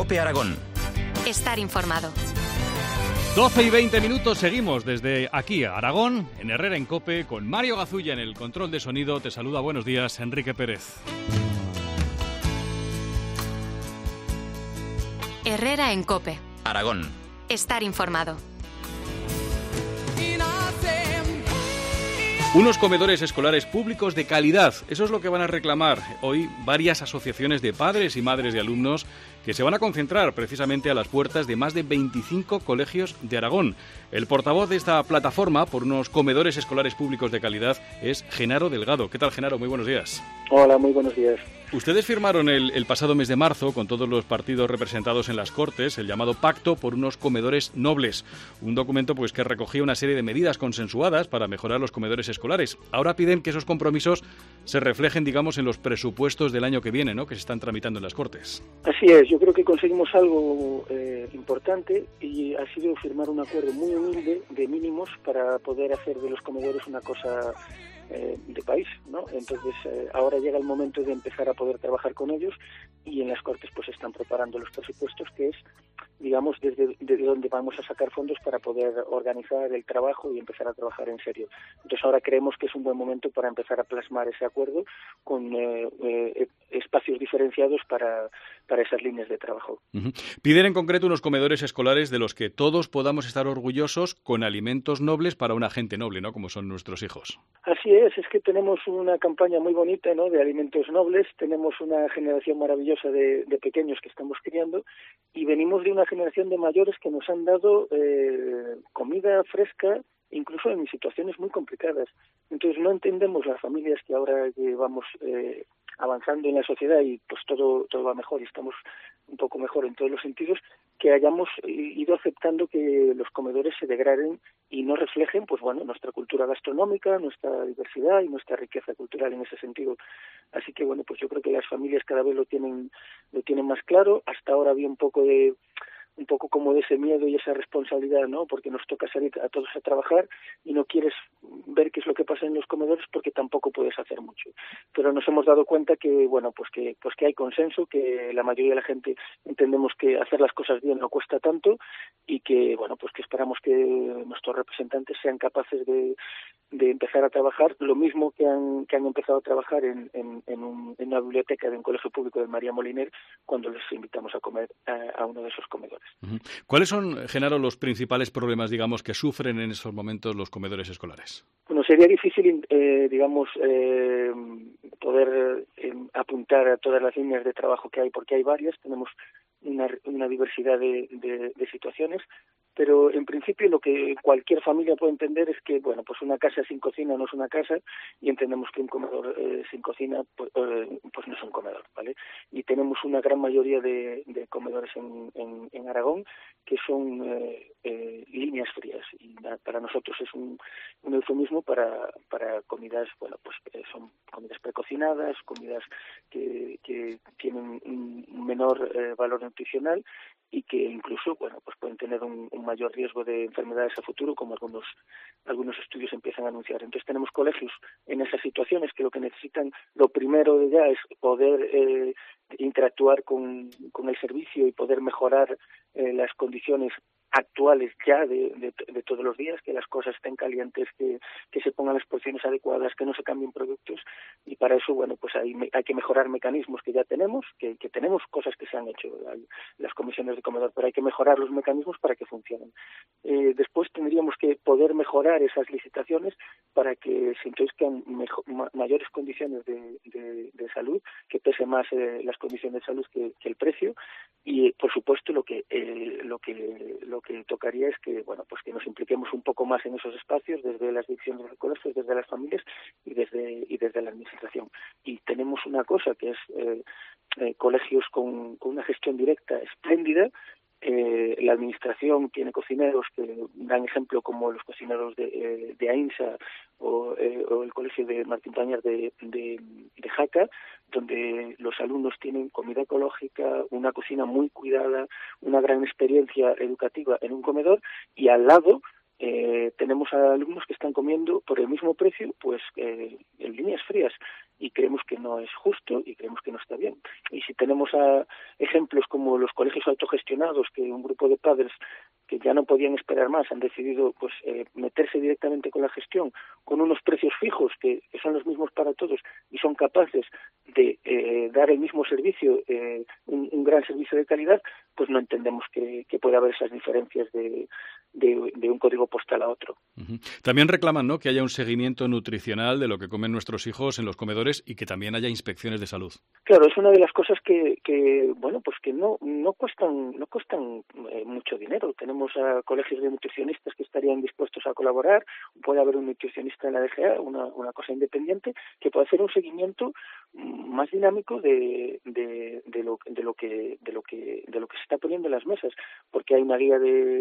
COPE Aragón. Estar informado. 12 y 20 minutos, seguimos desde aquí a Aragón, en Herrera en COPE, con Mario Gazulla en el control de sonido. Te saluda, buenos días, Enrique Pérez. Herrera en COPE. Aragón. Estar informado. Unos comedores escolares públicos de calidad, eso es lo que van a reclamar hoy varias asociaciones de padres y madres de alumnos que se van a concentrar precisamente a las puertas de más de 25 colegios de Aragón. El portavoz de esta plataforma por unos comedores escolares públicos de calidad es Genaro Delgado. ¿Qué tal, Genaro? Muy buenos días. Hola, muy buenos días. Ustedes firmaron el pasado mes de marzo, con todos los partidos representados en las Cortes, el llamado Pacto por unos comedores nobles. Un documento pues que recogía una serie de medidas consensuadas para mejorar los comedores escolares. Ahora piden que esos compromisos se reflejen, digamos, en los presupuestos del año que viene, ¿no?, que se están tramitando en las Cortes. Así es, yo creo que conseguimos algo importante y ha sido firmar un acuerdo muy humilde de mínimos para poder hacer de los comedores una cosa de país, ¿no? Entonces ahora llega el momento de empezar a poder trabajar con ellos y en las Cortes pues están preparando los presupuestos, que es, digamos, desde donde vamos a sacar fondos para poder organizar el trabajo y empezar a trabajar en serio. Entonces ahora creemos que es un buen momento para empezar a plasmar ese acuerdo con espacios diferenciados para esas líneas de trabajo. Uh-huh. Piden en concreto unos comedores escolares de los que todos podamos estar orgullosos, con alimentos nobles para una gente noble, ¿no?, como son nuestros hijos. Así es que tenemos una campaña muy bonita, ¿no?, de alimentos nobles, tenemos una generación maravillosa de pequeños que estamos criando y venimos de una generación de mayores que nos han dado comida fresca, incluso en situaciones muy complicadas. Entonces no entendemos las familias que ahora vamos avanzando en la sociedad y pues todo va mejor y estamos un poco mejor en todos los sentidos, que hayamos ido aceptando que los comedores se degraden y no reflejen, pues bueno, nuestra cultura gastronómica, nuestra diversidad y nuestra riqueza cultural en ese sentido. Así que bueno, pues yo creo que las familias cada vez lo tienen más claro. Hasta ahora había un poco como de ese miedo y esa responsabilidad, ¿no?, porque nos toca salir a todos a trabajar y no quieres ver qué es lo que pasa en los comedores porque tampoco puedes hacer mucho. Pero nos hemos dado cuenta que, bueno, pues que hay consenso, que la mayoría de la gente entendemos que hacer las cosas bien no cuesta tanto y que, bueno, pues que esperamos que nuestros representantes sean capaces de empezar a trabajar lo mismo que han empezado a trabajar en una biblioteca de un colegio público de María Moliner cuando les invitamos a comer a uno de esos comedores. Uh-huh. ¿Cuáles son, Genaro, los principales problemas, digamos, que sufren en esos momentos los comedores escolares? Bueno, sería difícil, poder apuntar a todas las líneas de trabajo que hay, porque hay varias, tenemos una diversidad de situaciones, pero en principio lo que cualquier familia puede entender es que, bueno, pues una casa sin cocina no es una casa y entendemos que un comedor sin cocina pues no es un comedor, ¿vale? Y tenemos una gran mayoría de comedores en Aragón que son líneas frías y para nosotros es un eufemismo para comidas, bueno, pues son comidas precocinadas, comidas que tienen un menor valor nutricional y que incluso, bueno, pues pueden tener un mayor riesgo de enfermedades a futuro, como algunos estudios empiezan a anunciar. Entonces tenemos colegios en esas situaciones que lo que necesitan, lo primero de ya es poder interactuar con el servicio y poder mejorar las condiciones actuales ya de todos los días, que las cosas estén calientes, que se pongan las porciones adecuadas, que no se cambien productos, y para eso, bueno, pues hay que mejorar mecanismos que ya tenemos, que tenemos cosas que se han hecho, hay las comisiones de comedor, pero hay que mejorar los mecanismos para que funcionen. Después tendríamos que poder mejorar esas licitaciones para que se introduzcan mayores condiciones de salud, que pese más las condiciones de salud que el precio, y por supuesto lo que tocaría es que, bueno, pues que nos impliquemos un poco más en esos espacios, desde las direcciones de colegios, desde las familias y desde la administración. Y tenemos una cosa que es colegios con una gestión directa espléndida. La administración tiene cocineros que dan ejemplo, como los cocineros de AINSA o el colegio de Martín Pañar de Jaca, donde los alumnos tienen comida ecológica, una cocina muy cuidada, una gran experiencia educativa en un comedor, y al lado tenemos a alumnos que están comiendo por el mismo precio, pues en líneas frías. y creemos que no es justo y creemos que no está bien. Y si tenemos ejemplos como los colegios autogestionados, que un grupo de padres que ya no podían esperar más han decidido pues meterse directamente con la gestión, con unos precios fijos que son los mismos para todos y son capaces de dar el mismo servicio, un gran servicio de calidad, pues no entendemos que pueda haber esas diferencias de un código postal a otro. Uh-huh. También reclaman, ¿no?, que haya un seguimiento nutricional de lo que comen nuestros hijos en los comedores y que también haya inspecciones de salud. Claro, es una de las cosas que no cuestan mucho dinero. Tenemos a colegios de nutricionistas que estarían dispuestos a colaborar, puede haber un nutricionista en la DGA, una cosa independiente, que puede hacer un seguimiento más dinámico de lo que se está poniendo en las mesas, porque hay una guía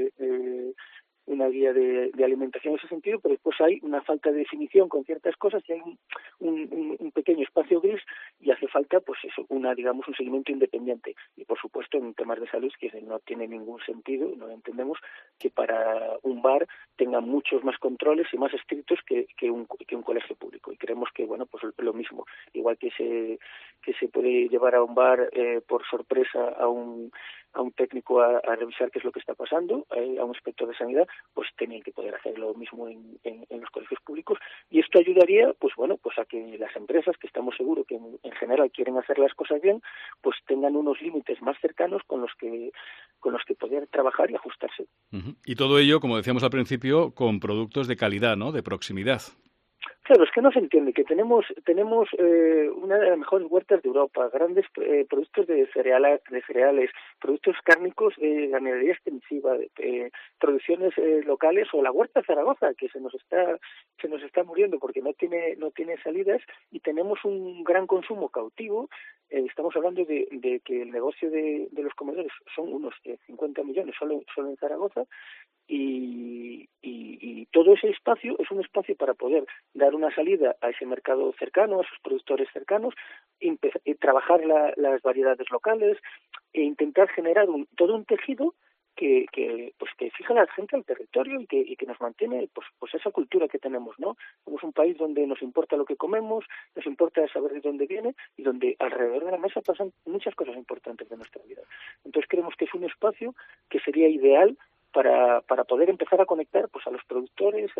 de alimentación en ese sentido, pero después hay una falta de definición con ciertas cosas y hay un pequeño espacio gris y hace falta pues eso, un seguimiento independiente. Y por supuesto en temas de salud que no tiene ningún sentido, no entendemos que para un bar tenga muchos más controles y más estrictos que un colegio público. Y creemos que pues lo mismo, igual que se puede llevar a un bar por sorpresa a un técnico a revisar qué es lo que está pasando, a un inspector de sanidad, pues tienen que poder hacer lo mismo en los colegios públicos, y esto ayudaría pues a que las empresas, que estamos seguros que en general quieren hacer las cosas bien, pues tengan unos límites más cercanos con los que poder trabajar y ajustarse. Uh-huh. Y todo ello, como decíamos al principio, con productos de calidad, ¿no?, de proximidad. Claro, es que no se entiende que tenemos una de las mejores huertas de Europa, grandes productos de cereales, productos cárnicos de ganadería extensiva, producciones locales, o la huerta de Zaragoza, que se nos está muriendo porque no tiene salidas, y tenemos un gran consumo cautivo. Estamos hablando de que el negocio de los comedores son unos 50 millones solo en Zaragoza, y todo ese espacio es un espacio para poder dar una salida a ese mercado cercano, a esos productores cercanos, y trabajar las variedades locales e intentar generar todo un tejido que fija a la gente al territorio y que nos mantiene pues esa cultura que tenemos, ¿no? Somos un país donde nos importa lo que comemos, nos importa saber de dónde viene y donde alrededor de la mesa pasan muchas cosas importantes de nuestra vida. Entonces creemos que es un espacio que sería ideal para poder empezar a conectar pues a los productores,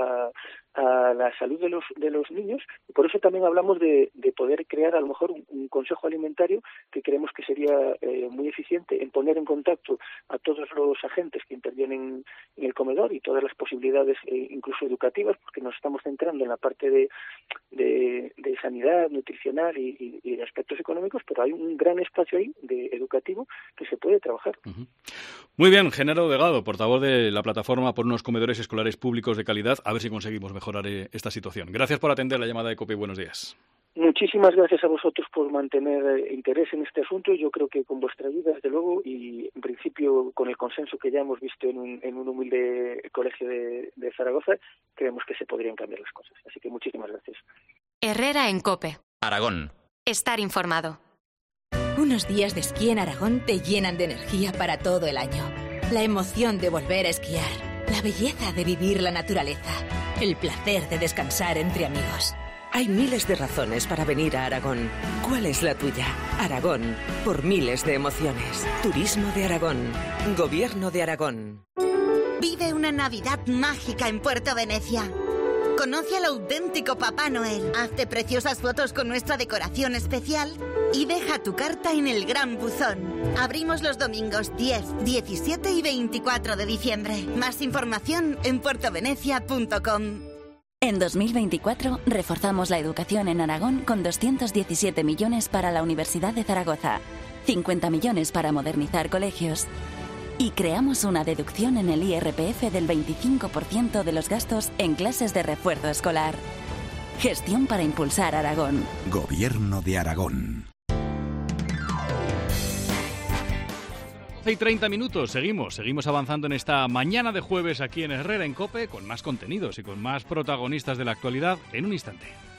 a la salud de los niños, y por eso también hablamos de poder crear a lo mejor un consejo alimentario que creemos que sería muy eficiente en poner en contacto a todos los agentes que intervienen en el comedor y todas las posibilidades incluso educativas, porque nos estamos centrando en la parte de sanidad nutricional y de aspectos económicos, pero hay un gran espacio ahí educativo que se puede trabajar. Uh-huh. Muy bien, Genaro Delgado, portavoz de la plataforma por unos comedores escolares públicos de calidad. A ver si conseguimos mejorar esta situación. Gracias por atender la llamada de COPE y buenos días. Muchísimas gracias a vosotros por mantener interés en este asunto. Yo creo que con vuestra ayuda, desde luego, y en principio con el consenso que ya hemos visto en un humilde colegio de Zaragoza, creemos que se podrían cambiar las cosas. Así que muchísimas gracias. Herrera en COPE. Aragón. Estar informado. Unos días de esquí en Aragón te llenan de energía para todo el año. La emoción de volver a esquiar, la belleza de vivir la naturaleza, el placer de descansar entre amigos. Hay miles de razones para venir a Aragón. ¿Cuál es la tuya? Aragón, por miles de emociones. Turismo de Aragón. Gobierno de Aragón. Vive una Navidad mágica en Puerto Venecia. Conoce al auténtico Papá Noel. Hazte preciosas fotos con nuestra decoración especial y deja tu carta en el Gran Buzón. Abrimos los domingos 10, 17 y 24 de diciembre. Más información en puertovenecia.com. En 2024 reforzamos la educación en Aragón con 217 millones para la Universidad de Zaragoza, 50 millones para modernizar colegios y creamos una deducción en el IRPF del 25% de los gastos en clases de refuerzo escolar. Gestión para impulsar Aragón. Gobierno de Aragón. 12:30 minutos, seguimos avanzando en esta mañana de jueves aquí en Herrera en COPE con más contenidos y con más protagonistas de la actualidad en un instante.